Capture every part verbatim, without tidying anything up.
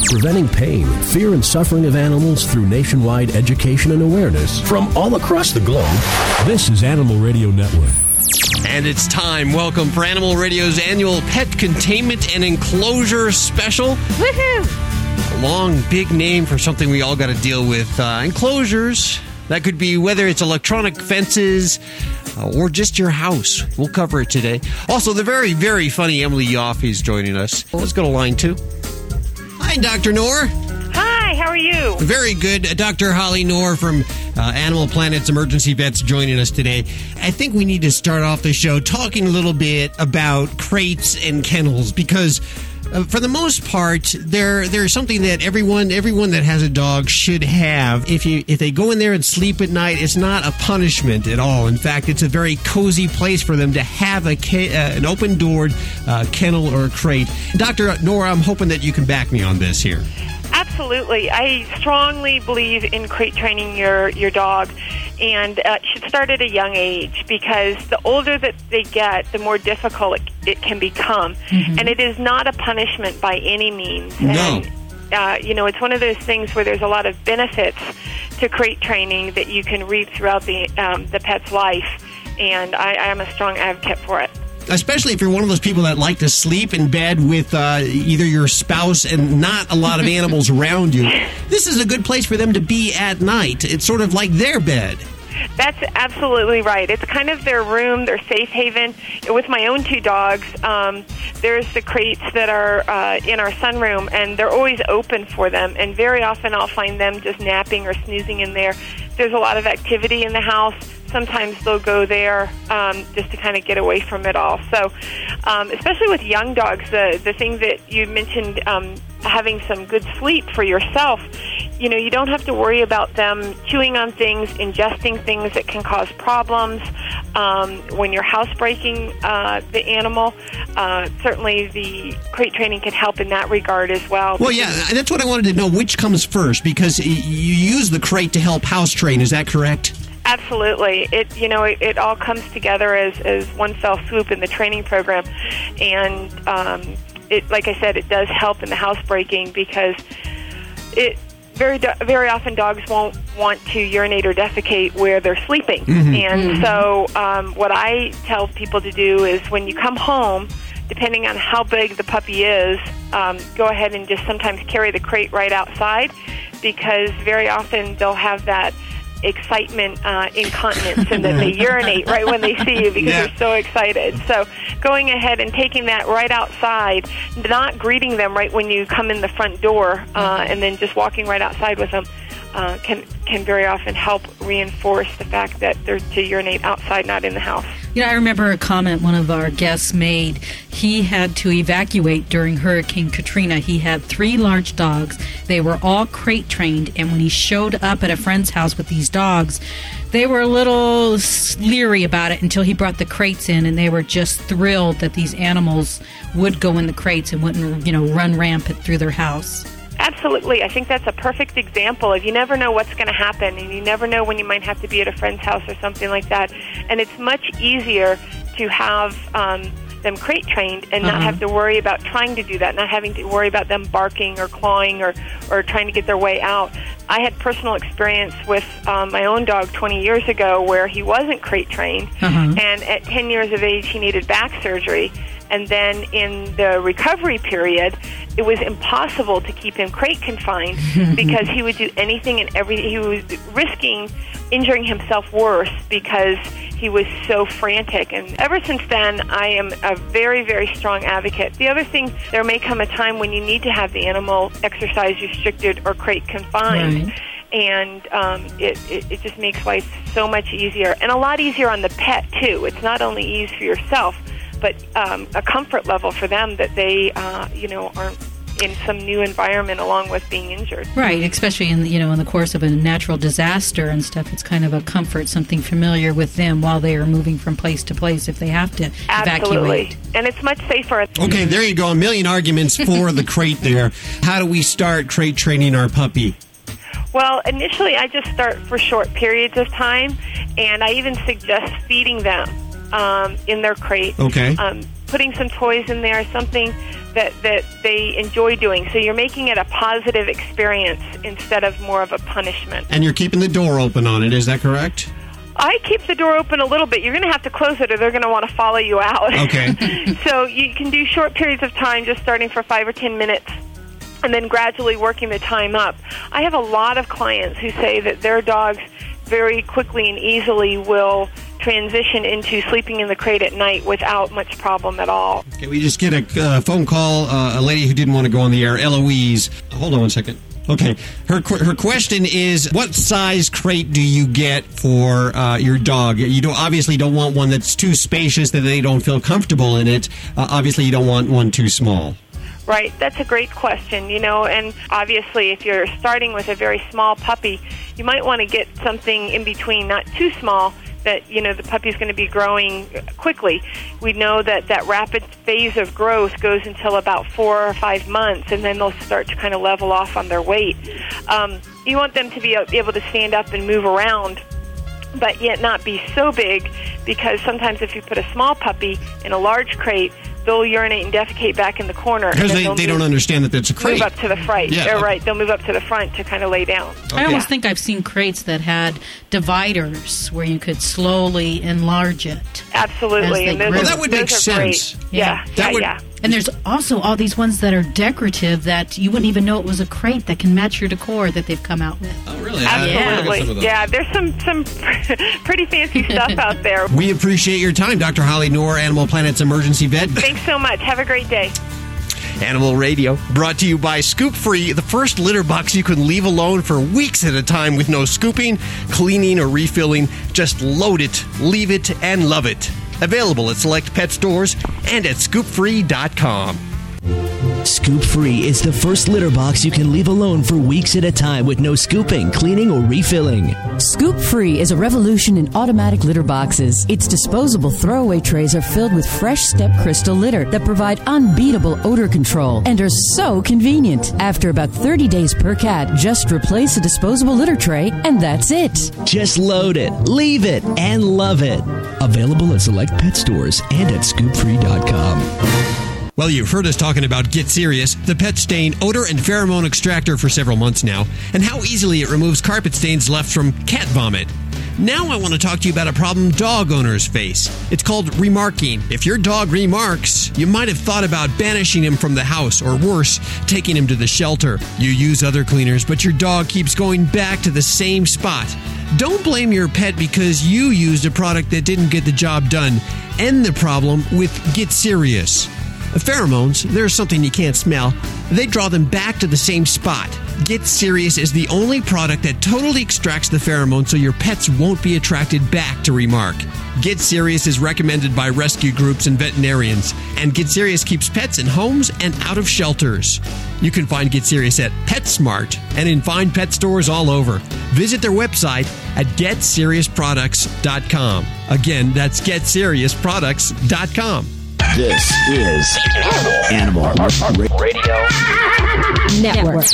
Preventing pain, fear, and suffering of animals through nationwide education and awareness from all across the globe. This is Animal Radio Network. And it's time. Welcome for Animal Radio's annual Pet Containment and Enclosure Special. Woohoo! A long, big name for something we all got to deal with. Uh, enclosures. That could be whether it's electronic fences uh, or just your house. We'll cover it today. Also, the very, very funny Emily Yoffe is joining us. Let's go to line two. Hi, Doctor Noor. Hi, how are you? Very good. Uh, Doctor Holly Noor from uh, Animal Planet's Emergency Vets joining us today. I think we need to start off the show talking a little bit about crates and kennels because Uh, for the most part, they're, they're something that everyone everyone that has a dog should have. If you if they go in there and sleep at night, it's not a punishment at all. In fact, it's a very cozy place for them to have a ca- uh, an open-doored uh, kennel or a crate. Doctor Noor, I'm hoping that you can back me on this here. Absolutely. I strongly believe in crate training your, your dog, and uh, it should start at a young age because the older that they get, the more difficult it, it can become. Mm-hmm. And it is not a punishment by any means. No. And, uh, you know, it's one of those things where there's a lot of benefits to crate training that you can reap throughout the, um, the pet's life, and I, I am a strong advocate for it. Especially if you're one of those people that like to sleep in bed with uh, either your spouse and not a lot of animals around you. This is a good place for them to be at night. It's sort of like their bed. That's absolutely right. It's kind of their room, their safe haven. With my own two dogs, um, there's the crates that are uh, in our sunroom, and they're always open for them. And very often I'll find them just napping or snoozing in there. There's a lot of activity in the house. Sometimes they'll go there um, just to kind of get away from it all. So, um, especially with young dogs, the the thing that you mentioned, um, having some good sleep for yourself, you know, you don't have to worry about them chewing on things, ingesting things that can cause problems. Um, when you're housebreaking uh, the animal, uh, certainly the crate training can help in that regard as well. Well, yeah, that's what I wanted to know. Which comes first? Because you use the crate to help house train. Is that correct? Absolutely. It you know it, it all comes together as, as one fell swoop in the training program, and um, it like I said, it does help in the housebreaking because it very very often dogs won't want to urinate or defecate where they're sleeping, mm-hmm. and mm-hmm. so um, what I tell people to do is when you come home, depending on how big the puppy is, um, go ahead and just sometimes carry the crate right outside because very often they'll have that excitement, uh, incontinence, and that they urinate right when they see you because yeah. they're so excited. So going ahead and taking that right outside, not greeting them right when you come in the front door, uh, and then just walking right outside with them uh, can can very often help reinforce the fact that they're to urinate outside, not in the house. You know, I remember a comment one of our guests made. He had to evacuate during Hurricane Katrina. He had three large dogs. They were all crate trained, and when he showed up at a friend's house with these dogs, they were a little leery about it until he brought the crates in, and they were just thrilled that these animals would go in the crates and wouldn't, you know, run rampant through their house. Absolutely. I think that's a perfect example of you never know what's going to happen, and you never know when you might have to be at a friend's house or something like that. And it's much easier to have um, them crate trained and uh-huh. not have to worry about trying to do that, not having to worry about them barking or clawing or, or trying to get their way out. I had personal experience with um, my own dog twenty years ago where he wasn't crate trained, uh-huh. and at ten years of age he needed back surgery. And then in the recovery period, it was impossible to keep him crate confined because he would do anything and everything. He was risking injuring himself worse because he was so frantic. And ever since then, I am a very, very strong advocate. The other thing, there may come a time when you need to have the animal exercise restricted or crate confined. Right. And um, it, it, it just makes life so much easier. And a lot easier on the pet, too. It's not only ease for yourself, but um, a comfort level for them that they, uh, you know, aren't in some new environment along with being injured. Right, especially in, you know, in the course of a natural disaster and stuff. It's kind of a comfort, something familiar with them while they are moving from place to place if they have to Absolutely. evacuate. And it's much safer. Okay, there you go. A million arguments for the crate there. How do we start crate training our puppy? Well, initially I just start for short periods of time, and I even suggest feeding them um, in their crate. Okay. Um, putting some toys in there, something that, that they enjoy doing. So you're making it a positive experience instead of more of a punishment. And you're keeping the door open on it, is that correct? I keep the door open a little bit. You're going to have to close it or they're going to want to follow you out. Okay. So you can do short periods of time, just starting for five or ten minutes, and then gradually working the time up. I have a lot of clients who say that their dogs very quickly and easily will transition into sleeping in the crate at night without much problem at all. Okay, we just get a uh, phone call, uh, a lady who didn't want to go on the air, Eloise. Hold on one second. Okay, her her question is, what size crate do you get for uh, your dog? You don't obviously don't want one that's too spacious that they don't feel comfortable in it. Uh, obviously, you don't want one too small. Right, that's a great question, you know, and obviously if you're starting with a very small puppy, you might want to get something in between, not too small, that, you know, the puppy's going to be growing quickly. We know that that rapid phase of growth goes until about four or five months, and then they'll start to kind of level off on their weight. Um, you want them to be able to stand up and move around, but yet not be so big, because sometimes if you put a small puppy in a large crate, they'll urinate and defecate back in the corner. Because they, they don't understand that that's a crate. Move up to the front. Yeah. They're right. They'll move up to the front to kind of lay down. Okay. I almost think I've seen crates that had dividers where you could slowly enlarge it. Absolutely. And those Well, are- that would those make are sense. great. Yeah, Yeah. yeah, That would- yeah. And there's also all these ones that are decorative that you wouldn't even know it was a crate that can match your decor that they've come out with. Oh, really? I- I wanna get some of Absolutely. those. Yeah, there's some, some pretty fancy stuff out there. We appreciate your time, Doctor Holly Noor, Animal Planet's emergency vet. Thanks so much. Have a great day. Animal Radio, brought to you by Scoop Free, the first litter box you can leave alone for weeks at a time with no scooping, cleaning, or refilling. Just load it, leave it, and love it. Available at select pet stores and at scoop free dot com. Scoop Free is the first litter box you can leave alone for weeks at a time with no scooping, cleaning, or refilling. Scoop Free is a revolution in automatic litter boxes. Its disposable throwaway trays are filled with fresh step crystal litter that provide unbeatable odor control and are so convenient. After about thirty days per cat, just replace a disposable litter tray and that's it. Just load it, leave it, and love it. Available at select pet stores and at scoop free dot com. Well, you've heard us talking about Get Serious, the pet stain odor and pheromone extractor for several months now, and how easily it removes carpet stains left from cat vomit. Now I want to talk to you about a problem dog owners face. It's called remarking. If your dog remarks, you might have thought about banishing him from the house, or worse, taking him to the shelter. You use other cleaners, but your dog keeps going back to the same spot. Don't blame your pet because you used a product that didn't get the job done. End the problem with Get Serious. Pheromones, they're something you can't smell. They draw them back to the same spot. Get Serious is the only product that totally extracts the pheromone so your pets won't be attracted back to remark. Get Serious is recommended by rescue groups and veterinarians, and Get Serious keeps pets in homes and out of shelters. You can find Get Serious at PetSmart and in fine pet stores all over. Visit their website at get serious products dot com. Again, that's get serious products dot com. This is Animal Radio Network.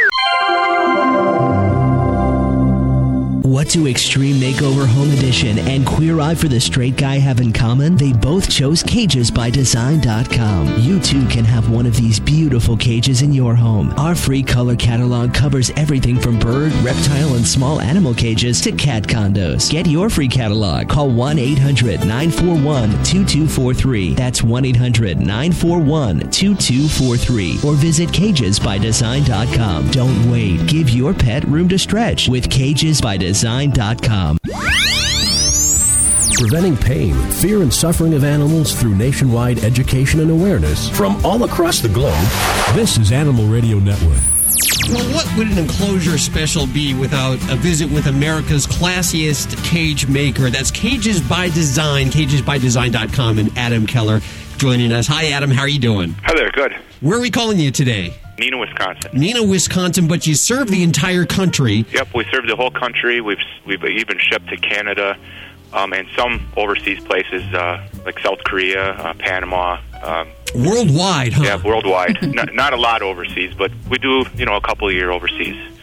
What do Extreme Makeover Home Edition and Queer Eye for the Straight Guy have in common? They both chose cages by design dot com. You too can have one of these beautiful cages in your home. Our free color catalog covers everything from bird, reptile, and small animal cages to cat condos. Get your free catalog. Call one eight hundred nine four one two two four three. That's one eight hundred nine four one two two four three. Or visit cages by design dot com. Don't wait. Give your pet room to stretch with cages by design dot com. Preventing pain, fear, and suffering of animals through nationwide education and awareness from all across the globe. This is Animal Radio Network. Well, what would an enclosure special be without a visit with America's classiest cage maker? That's Cages by Design, cages by design dot com, and Adam Keller joining us. Hi, Adam. How are you doing? Hi there. Good. Where are we calling you today? Neenah, Wisconsin. Neenah, Wisconsin, but you serve the entire country. Yep, we serve the whole country. We've we've even shipped to Canada um, and some overseas places uh, like South Korea, uh, Panama. Um, Worldwide, huh? Yeah, worldwide. not, not a lot overseas, but we do, you know, a couple a year overseas.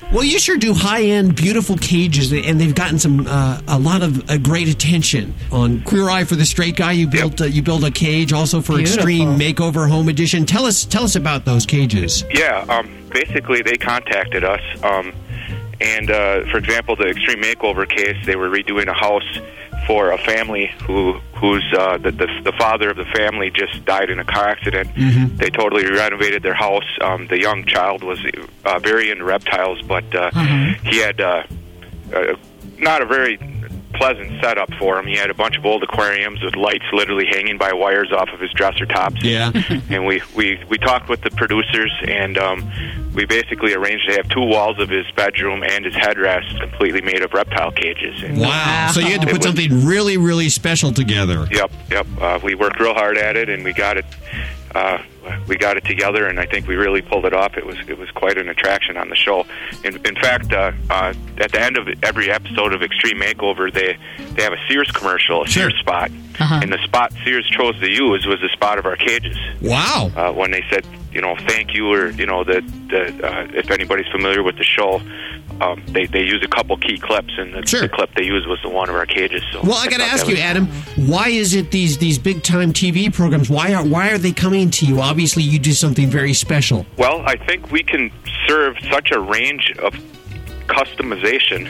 Well, you sure do high-end, beautiful cages, and they've gotten some uh, a lot of uh, great attention on Queer Eye for the Straight Guy. You built yep. uh, you built a cage also for beautiful. Extreme Makeover Home Edition. Tell us tell us about those cages. Yeah, um, basically they contacted us, um, and uh, for example, the Extreme Makeover case, they were redoing a house for a family who who's uh, the, the the father of the family just died in a car accident. Mm-hmm. They totally renovated their house. Um, the young child was uh, very into reptiles, but uh, mm-hmm. he had uh, uh, not a very pleasant setup for him. He had a bunch of old aquariums with lights literally hanging by wires off of his dresser tops. Yeah. And we, we, we talked with the producers, and um, we basically arranged to have two walls of his bedroom and his headrest completely made of reptile cages. And wow. So you had to put was, something really, really special together. Yep, yep. Uh, we worked real hard at it, and we got it uh, we got it together, and I think we really pulled it off. It was it was quite an attraction on the show. In, in fact, uh, uh, at the end of every episode of Extreme Makeover, they, they have a Sears commercial, a sure. Sears spot. Uh-huh. And the spot Sears chose to use was the spot of our cages. Wow. Uh, when they said, you know, thank you, or, you know, that uh, if anybody's familiar with the show, um, they, they use a couple key clips, and the, sure. the clip they used was the one of our cages. So well, I got to ask you, Adam, why is it these these big time T V programs? Why are why are they coming to you? Obviously, you do something very special. Well, I think we can serve such a range of customization,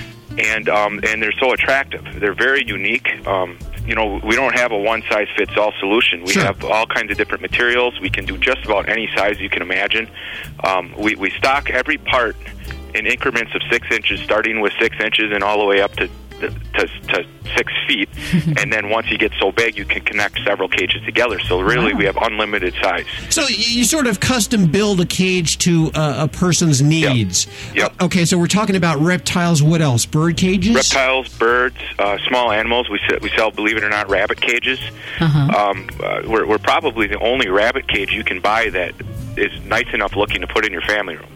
and um, and they're so attractive. They're very unique. Um, you know, we don't have a one size fits all solution. We sure. have all kinds of different materials. We can do just about any size you can imagine. Um, we we stock every part in increments of six inches, starting with six inches and all the way up to to, to six feet. And then once you get so big, you can connect several cages together. So really, wow. we have unlimited size. So you sort of custom build a cage to uh, a person's needs. Yep. yep. Uh, okay, so we're talking about reptiles. What else? Bird cages? Reptiles, birds, uh, small animals. We sell, we sell, believe it or not, rabbit cages. Uh-huh. Um, uh, we're, we're probably the only rabbit cage you can buy that is nice enough looking to put in your family room.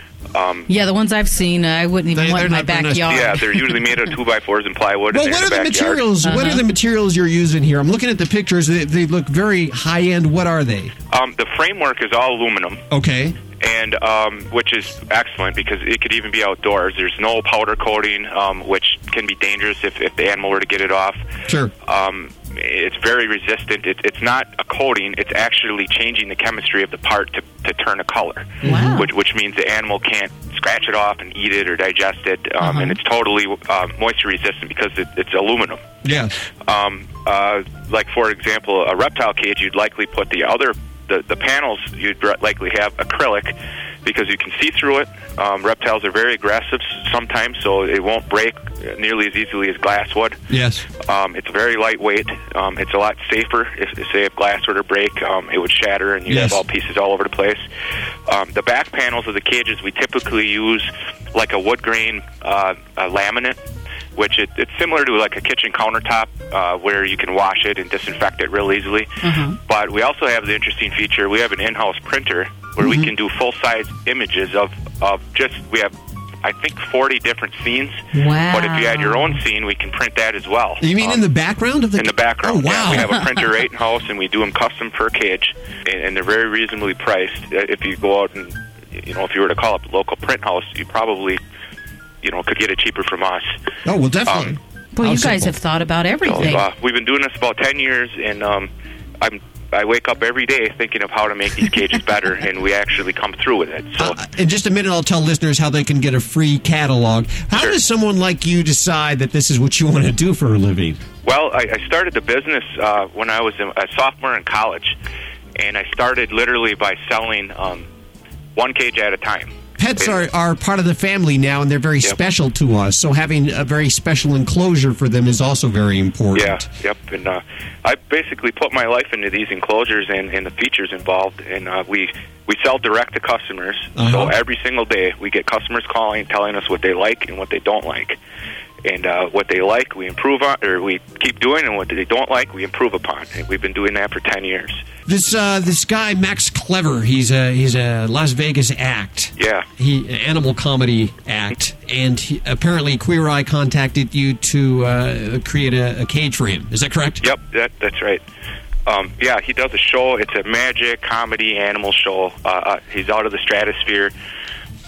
Um, yeah, the ones I've seen, uh, I wouldn't even they, want in my backyard. Yeah, they're usually made of two by fours and plywood. Well, and what are the, the materials? Uh-huh. What are the materials you're using here? I'm looking at the pictures. They, they look very high end. What are they? Um, the framework is all aluminum. Okay. And um, which is excellent because it could even be outdoors. There's no powder coating, um, which can be dangerous if, if the animal were to get it off. Sure. Um, it's very resistant. It, it's not a coating. It's actually changing the chemistry of the part to, to turn a color. Wow. Which, which means the animal can't scratch it off and eat it or digest it. Um, uh-huh. And it's totally uh, moisture resistant because it, it's aluminum. Yeah. Um, uh, like, for example, a reptile cage, you'd likely put the other The, the panels, you'd likely have acrylic because you can see through it. Um, reptiles are very aggressive sometimes, so it won't break nearly as easily as glass would. Yes. Um, it's very lightweight. Um, it's a lot safer. If, if, say, if glass were to break, um, it would shatter and you'd yes. have all pieces all over the place. Um, the back panels of the cages, we typically use like a wood grain uh, a laminate, which it, it's similar to like a kitchen countertop uh, where you can wash it and disinfect it real easily. Mm-hmm. But we also have the interesting feature, we have an in-house printer where mm-hmm. we can do full-size images of, of just, we have, I think, forty different scenes. Wow. But if you had your own scene, we can print that as well. You mean um, in the background of the In the background, oh, wow. yeah. We have a printer right in-house, and we do them custom per cage, and, and they're very reasonably priced. If you go out and, you know, if you were to call up a local print house, you probably... you know, could get it cheaper from us. Oh, well, definitely. Um, well, you simple. guys have thought about everything. So, uh, we've been doing this about ten years, and um, I'm, I wake up every day thinking of how to make these cages better, and we actually come through with it. So, uh, in just a minute, I'll tell listeners how they can get a free catalog. How sure. does someone like you decide that this is what you want to do for a living? Well, I, I started the business uh, when I was a sophomore in college, and I started literally by selling um, one cage at a time. Pets are, are part of the family now, and they're very yep. special to us. So having a very special enclosure for them is also very important. Yeah, yep. And uh, I basically put my life into these enclosures and, and the features involved. And uh, we we sell direct to customers. Uh-huh. So every single day we get customers calling, telling us what they like and what they don't like. And uh, what they like, we improve on, or we keep doing, and what they don't like, we improve upon. And we've been doing that for ten years. This uh, this guy Max Clever, he's a he's a Las Vegas act. Yeah, he animal comedy act, and he, apparently Queer Eye contacted you to uh, create a, a cage for him. Is that correct? Yep, that, that's right. Um, yeah, he does a show. It's a magic comedy animal show. Uh, uh, he's out of the stratosphere.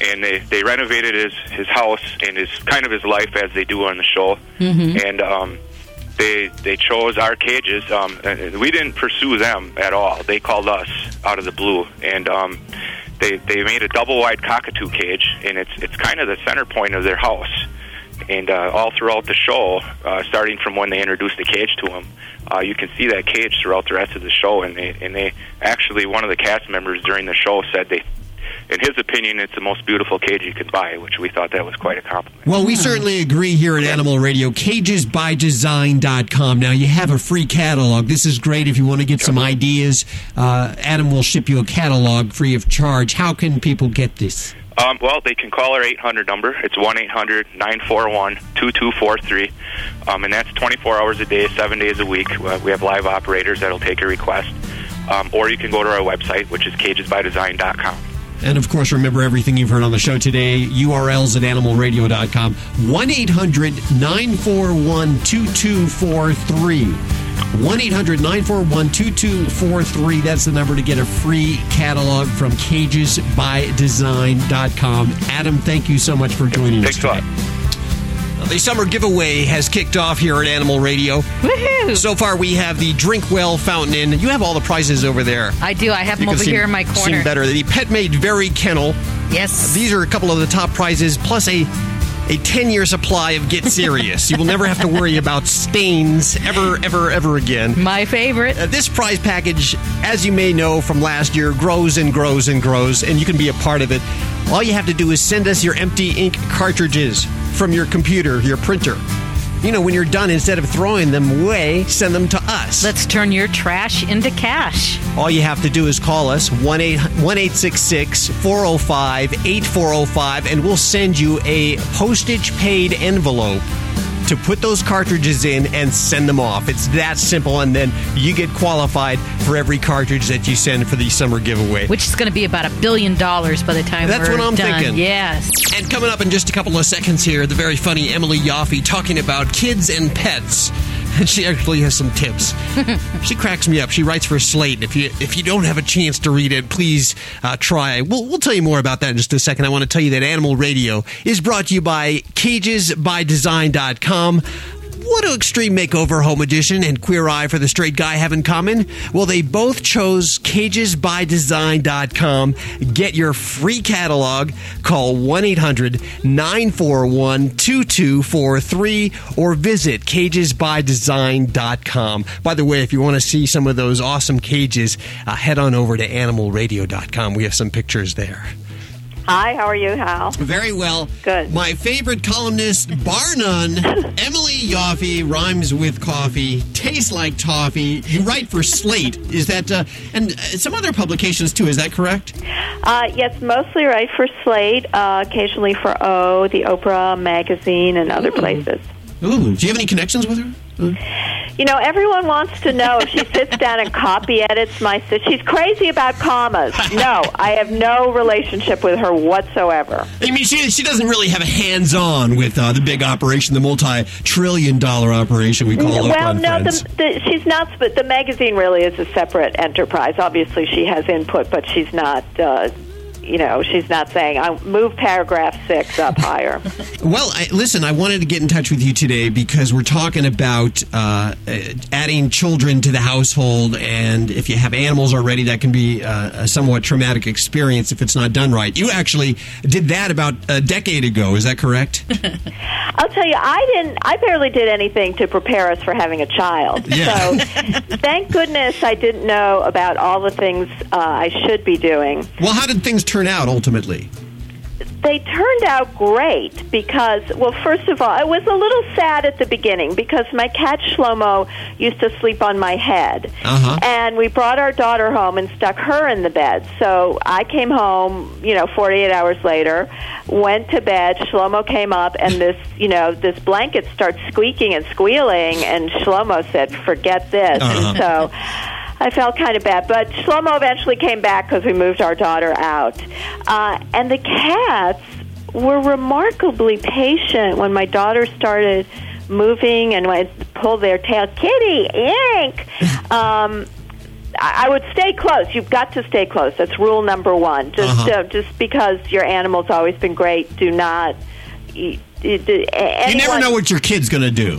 and they, they renovated his, his house and his kind of his life as they do on the show. Mm-hmm. And um, they they chose our cages. Um, and we didn't pursue them at all. They called us out of the blue, and um, they they made a double wide cockatoo cage, and it's it's kind of the center point of their house. And uh, all throughout the show, uh, starting from when they introduced the cage to him, uh, you can see that cage throughout the rest of the show. And they and they actually, one of the cast members during the show said they, in his opinion, it's the most beautiful cage you could buy, which we thought that was quite a compliment. Well, we certainly agree here at Animal Radio. cages by design dot com. Now, you have a free catalog. This is great if you want to get some ideas. Uh, Adam will ship you a catalog free of charge. How can people get this? Um, well, they can call our eight hundred number. It's one eight hundred nine four one two two four three, um, and that's twenty-four hours a day, seven days a week. Uh, we have live operators that will take your request. Um, or you can go to our website, which is cages by design dot com. And, of course, remember everything you've heard on the show today, U R Ls at animal radio dot com, one eight hundred nine four one two two four three. one eight hundred nine four one two two four three. That's the number to get a free catalog from cages by design dot com. Adam, thank you so much for joining us today. The summer giveaway has kicked off here at Animal Radio. Woohoo! So far, we have the Drink Well Fountain Inn. You have all the prizes over there. I do. I have You them can over see- here in my corner. Seem better. The Pet Made Very Kennel. Yes. These are a couple of the top prizes, plus a a ten-year supply of Get Serious. You will never have to worry about stains ever, ever, ever again. My favorite. Uh, this prize package, as you may know from last year, grows and grows and grows, and you can be a part of it. All you have to do is send us your empty ink cartridges from your computer, your printer. You know, when you're done, instead of throwing them away, send them to us. Let's turn your trash into cash. All you have to do is call us, one eight six six four oh five eight four oh five, and we'll send you a postage-paid envelope to put those cartridges in and send them off. It's that simple, and then you get qualified for every cartridge that you send for the summer giveaway. Which is going to be about a billion dollars by the time That's we're what I'm done. thinking. Yes. And coming up in just a couple of seconds here, the very funny Emily Yoffe talking about kids and pets. And she actually has some tips. She cracks me up. She writes for Slate. If you if you don't have a chance to read it, please uh, try. We'll, we'll tell you more about that in just a second. I want to tell you that Animal Radio is brought to you by cages by design dot com. What do Extreme Makeover Home Edition and Queer Eye for the Straight Guy have in common? Well, they both chose cages by design dot com. Get your free catalog. Call one eight hundred nine four one two two four three or visit cages by design dot com. By the way, if you want to see some of those awesome cages, uh, head on over to animal radio dot com. We have some pictures there. Hi, how are you, Hal? Very well. Good. My favorite columnist, bar none, Emily Yoffe, rhymes with coffee, tastes like toffee. You write for Slate. Is that, uh, and uh, some other publications too, is that correct? Uh, yes, mostly right for Slate, uh, occasionally for O, the Oprah magazine, and other Ooh. places. Ooh, do you have any connections with her? You know, everyone wants to know if she sits down and copy edits my... She's crazy about commas. No, I have no relationship with her whatsoever. I mean, she she doesn't really have a hands-on with uh, the big operation, the multi-trillion dollar operation we call Oprah Well, and no, Friends. the, the, she's not... But the magazine really is a separate enterprise. Obviously, she has input, but she's not... Uh, You know, she's not saying, I move paragraph six up higher. Well, I, listen, I wanted to get in touch with you today because we're talking about uh, adding children to the household, and if you have animals already, that can be uh, a somewhat traumatic experience if it's not done right. You actually did that about a decade ago, is that correct? I'll tell you, I didn't. I barely did anything to prepare us for having a child. Yeah. So, thank goodness I didn't know about all the things uh, I should be doing. Well, how did things turn out ultimately? They turned out great because, well, first of all, it was a little sad at the beginning because my cat Shlomo used to sleep on my head. Uh-huh. And we brought our daughter home and stuck her in the bed. So I came home, you know, forty-eight hours later, went to bed, Shlomo came up, and this, you know, this blanket starts squeaking and squealing, and Shlomo said, forget this. Uh-huh. And so I felt kind of bad. But Shlomo eventually came back because we moved our daughter out. Uh, and the cats were remarkably patient when my daughter started moving and I pulled their tail, kitty, ink. Um, I I would stay close. You've got to stay close. That's rule number one. Just Uh-huh. uh, just because your animal's always been great, do not. You, you, You never know what your kid's going to do.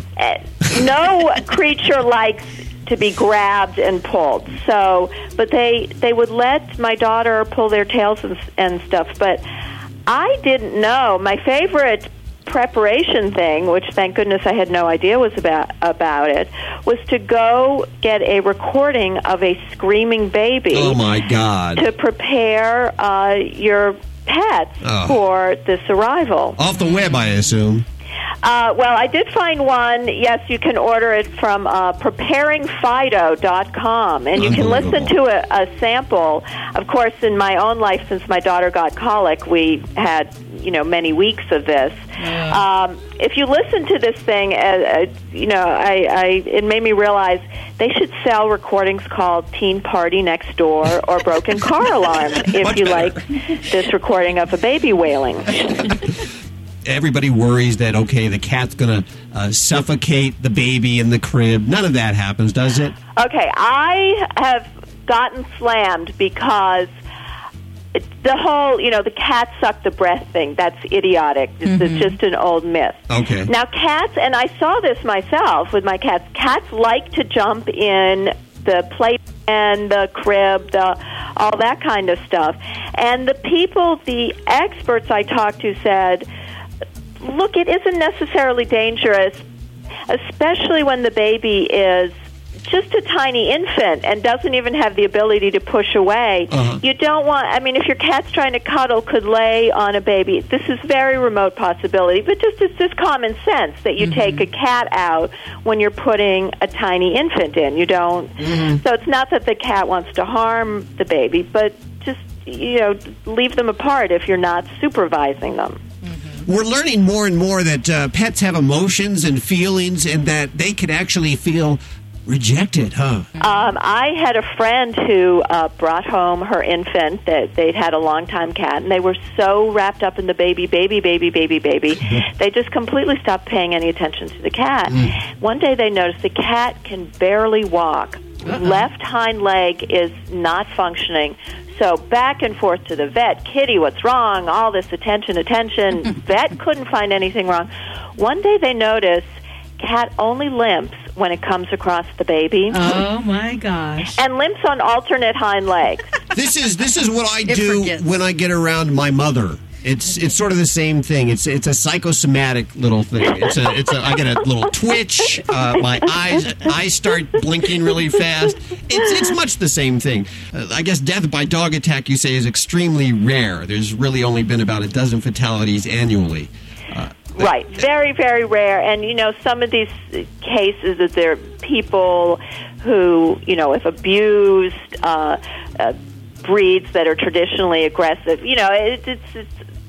No creature likes to be grabbed and pulled. So, but they they would let my daughter pull their tails and, and stuff. But I didn't know. My favorite preparation thing, which thank goodness I had no idea was about about it, was to go get a recording of a screaming baby. Oh my God! To prepare uh, your pets Oh. for this arrival. Off the web, I assume. Uh, well, I did find one. Yes, you can order it from uh, preparing fido dot com, and you can listen to a, a sample. Of course, in my own life, since my daughter got colic, we had, you know, many weeks of this. Yeah. Um, if you listen to this thing, uh, uh, you know, I, I it made me realize they should sell recordings called Teen Party Next Door or Broken Car Alarm if Much you better. like this recording of a baby wailing. Everybody worries that, okay, the cat's going to uh, suffocate the baby in the crib. None of that happens, does it? Okay, I have gotten slammed because it's the whole, you know, the cat sucked the breath thing. That's idiotic. It's, Mm-hmm. it's just an old myth. Okay. Now, cats, and I saw this myself with my cats, cats like to jump in the playpen, the crib, the all that kind of stuff. And the people, the experts I talked to said, look, it isn't necessarily dangerous, especially when the baby is just a tiny infant and doesn't even have the ability to push away. Uh-huh. You don't want, I mean, if your cat's trying to cuddle, could lay on a baby. This is very remote possibility, but just it's just common sense that you Mm-hmm. take a cat out when you're putting a tiny infant in. You don't, Mm-hmm. so it's not that the cat wants to harm the baby, but just, you know, leave them apart if you're not supervising them. We're learning more and more that uh, pets have emotions and feelings and that they can actually feel rejected, huh? Um, I had a friend who uh, brought home her infant that they'd had a long-time cat, and they were so wrapped up in the baby, baby, baby, baby, baby, they just completely stopped paying any attention to the cat. Mm. One day they noticed the cat can barely walk. Uh-uh. Left hind leg is not functioning. So back and forth to the vet. Kitty, what's wrong? All this attention, attention. Vet couldn't find anything wrong. One day they noticed cat only limps when it comes across the baby. Oh my gosh! And limps on alternate hind legs. This is this is what I It do forgets. when I get around my mother. It's it's sort of the same thing. It's it's a psychosomatic little thing. It's a it's a I get a little twitch. Uh, my eyes eyes start blinking really fast. It's it's much the same thing. Uh, I guess death by dog attack, you say, is extremely rare. There's really only been about a dozen fatalities annually. Uh, Right. Very, very rare. And, you know, some of these cases that there are people who, you know, if abused, uh, uh, breeds that are traditionally aggressive, you know, it, it's, it's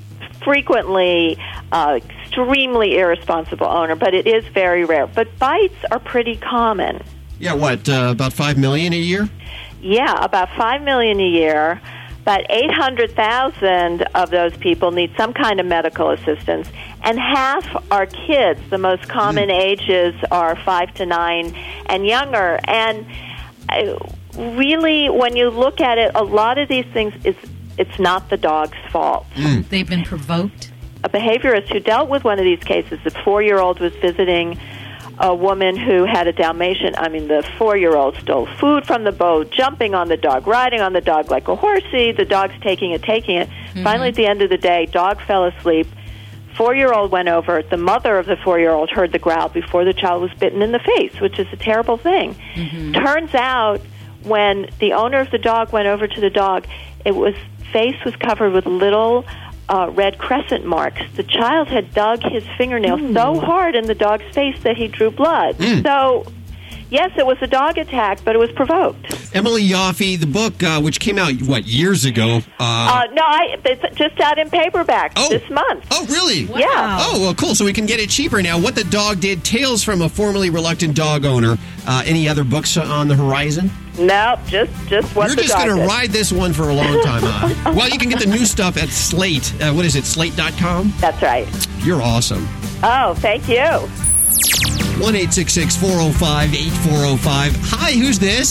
frequently uh, extremely irresponsible owner, but it is very rare. But bites are pretty common. yeah, what, uh, about five million a year? Yeah, about five million a year. About eight hundred thousand of those people need some kind of medical assistance, and half are kids. The most common ages are five to nine and younger. And uh, really, when you look at it, a lot of these things, is it's not the dog's fault. They've been provoked. A behaviorist who dealt with one of these cases, the four-year-old was visiting a woman who had a Dalmatian. I mean, the four-year-old stole food from the boat, jumping on the dog, riding on the dog like a horsey. The dog's taking it, taking it. Mm-hmm. Finally, at the end of the day, dog fell asleep. Four-year-old went over. The mother of the four-year-old heard the growl before the child was bitten in the face, which is a terrible thing. Mm-hmm. Turns out, when the owner of the dog went over to the dog, it was face was covered with little Uh, red crescent marks. The child had dug his fingernail Ooh. so hard in the dog's face that he drew blood. Mm. So, yes, it was a dog attack, but it was provoked. Emily Yoffe, the book, uh, which came out, what, years ago? Uh, Uh, no, I, it's just out in paperback Oh. this month. oh, really? Wow. Yeah. Oh, well, cool. So we can get it cheaper now. What the Dog Did, Tales from a Formerly Reluctant Dog Owner. Uh, any other books on the horizon? No, just just what You're the just dog going to did. ride this one for a long time, huh? Well, you can get the new stuff at Slate. Uh, what is it, slate dot com? That's right. You're awesome. Oh, thank you. one eight six six, four oh five, eight four oh five. Hi, who's this?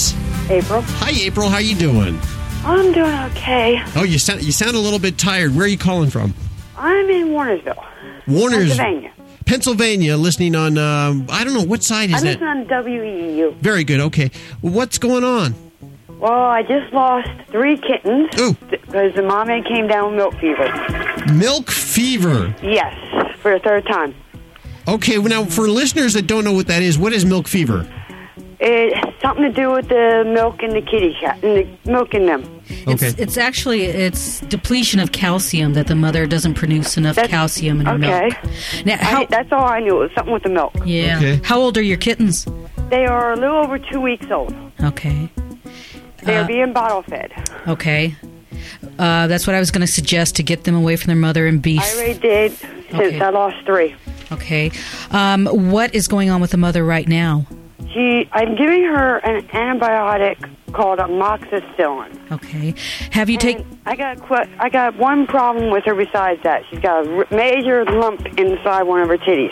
April. Hi, April. How you doing? I'm doing okay. Oh, you sound you sound a little bit tired. Where are you calling from? I'm in Warnersville, Warners, Pennsylvania. Pennsylvania, listening on, um, I don't know, what side is I'm that? listening on W E E U. Very good, okay. Well, what's going on? Well, I just lost three kittens Ooh. because the mommy came down with milk fever. Milk fever? Yes, for the third time. Okay, well, now, for listeners that don't know what that is, what is milk fever? It has something to do with the milk in the kitty cat, and the milk in them. Okay. It's, it's actually it's depletion of calcium that the mother doesn't produce enough That's- calcium in her okay. milk. Now, how, I, that's all I knew. It was something with the milk. yeah. Okay. How old are your kittens? They are a little over two weeks old. Okay. They are Uh, being bottle fed. Okay. Uh, that's what I was going to suggest, to get them away from their mother and beef. I already did since Okay. I lost three. Okay. Um, what is going on with the mother right now? She, I'm giving her an antibiotic called amoxicillin. Okay. Have you And taken... I got que- I got one problem with her besides that. She's got a r- major lump inside one of her titties.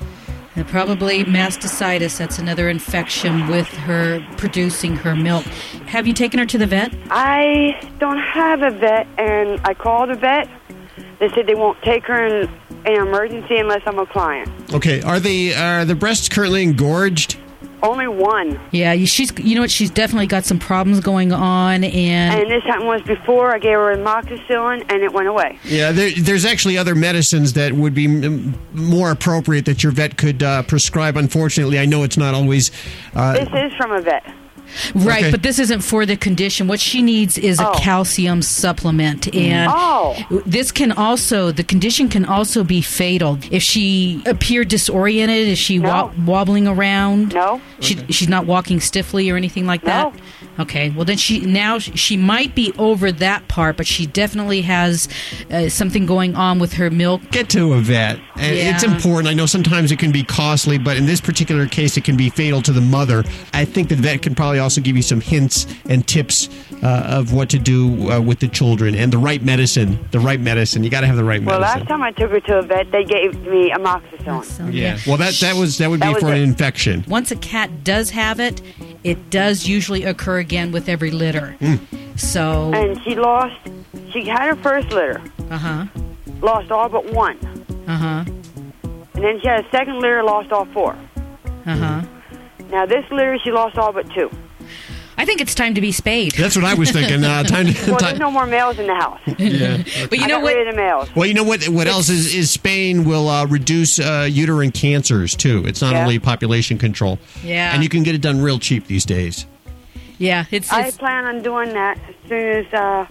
Probably mastitis. That's another infection with her producing her milk. Have you taken her to the vet? I don't have a vet, and I called a vet. They said they won't take her in an emergency unless I'm a client. Okay, are the are the breasts currently engorged? Only one. Yeah, you- she's. You know what? She's definitely got some problems going on, and, And this time was before I gave her amoxicillin, and it went away. Yeah, there, there's actually other medicines that would be m- more appropriate that your vet could uh, prescribe. Unfortunately, I know it's not always... Uh, This is from a vet. right. Okay. But this isn't for the condition. What she needs is a Oh. calcium supplement, and Oh. this can also the condition can also be fatal if she appeared disoriented. Is she No. wa- wobbling around? No. She, she's not walking stiffly or anything like that. No. Okay. Well, then she now she might be over that part, but she definitely has uh, something going on with her milk. get to a vet. And Yeah. It's important. I know sometimes it can be costly, but in this particular case, it can be fatal to the mother. I think the vet can probably also give you some hints and tips uh, of what to do uh, with the children and the right medicine. The right medicine. You got to have the right Well, medicine. last time I took her to a vet, they gave me amoxicillin. So, yeah. Well, that that was that would be That was for an it. infection. Once a cat does have it, it does usually occur again with every litter. Hmm. So, And she lost, she had her first litter, uh huh, lost all but one. uh huh, And then she had a second litter, lost all four. uh huh. Now this litter, she lost all but two. I think it's time to be spayed. That's what I was thinking. Uh, time to. Well, time- there's no more males in the house. yeah. But you I know got what? rid of the males. Well, you know what? What else is, is Spain will uh, reduce uh, uterine cancers too. It's not Yeah. only population control. Yeah. And you can get it done real cheap these days. Yeah, it's, I it's plan on doing that as soon as uh,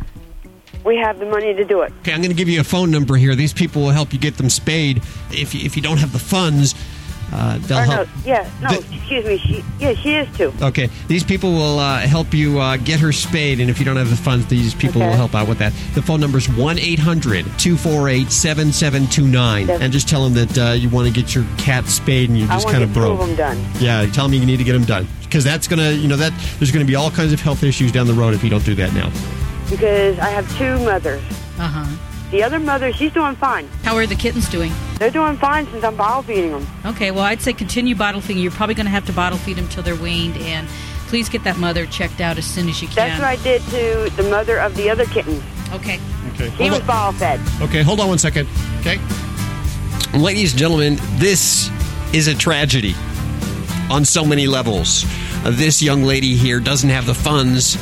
we have the money to do it. Okay, I'm going to give you a phone number here. These people will help you get them spayed. If you, if you don't have the funds, uh, they'll Or no, help. yeah, no, The- excuse me. She, yeah, she is too. Okay, these people will uh, help you uh, get her spayed, and if you don't have the funds, these people Okay. will help out with that. The phone number is one eight hundred two four eight seven seven two nine, Yes. and just tell them that uh, you want to get your cat spayed, and you're I just want kind to of get two broke. of them done. Yeah, tell them you need to get them done because that's gonna, you know, that there's gonna be all kinds of health issues down the road if you don't do that now. Because I have two mothers. uh huh. The other mother, she's doing fine. How are the kittens doing? They're doing fine since I'm bottle feeding them. Okay, well, I'd say continue bottle feeding. You're probably going to have to bottle feed them till they're weaned, and please get that mother checked out as soon as you can. That's what I did to the mother of the other kittens. Okay. Okay, She was bottle fed. Okay, hold on one second. Okay. Ladies and gentlemen, this is a tragedy on so many levels. Uh, this young lady here doesn't have the funds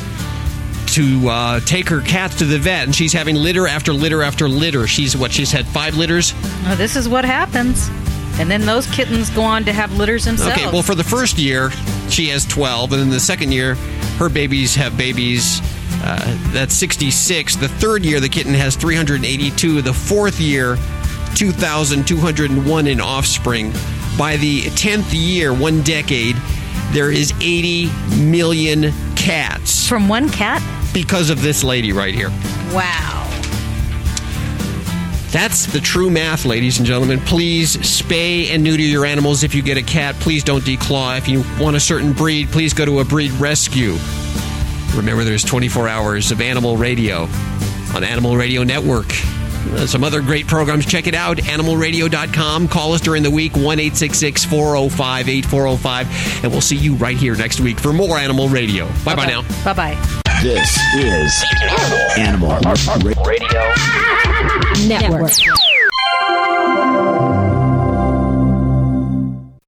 to uh, take her cats to the vet, and she's having litter after litter after litter. She's, what, she's had five litters? Well, this is what happens. And then those kittens go on to have litters themselves. Okay, well, for the first year, she has twelve, and then the second year, her babies have babies. Uh, that's sixty-six. The third year, the kitten has three hundred eighty-two. The fourth year, two thousand two hundred one in offspring. By the tenth year, one decade, there is eighty million cats From one cat? because of this lady right here. Wow. That's the true math, ladies and gentlemen. Please spay and neuter your animals if you get a cat. Please don't declaw. If you want a certain breed, please go to a breed rescue. Remember, there's twenty-four hours of animal radio on Animal Radio Network. uh, some other great programs. Check it out, animal radio dot com. Call us during the week, one eight six six, four oh five, eight four oh five. And we'll see you right here next week for more Animal Radio. Bye-bye now. Bye-bye. This is Animal Radio Network.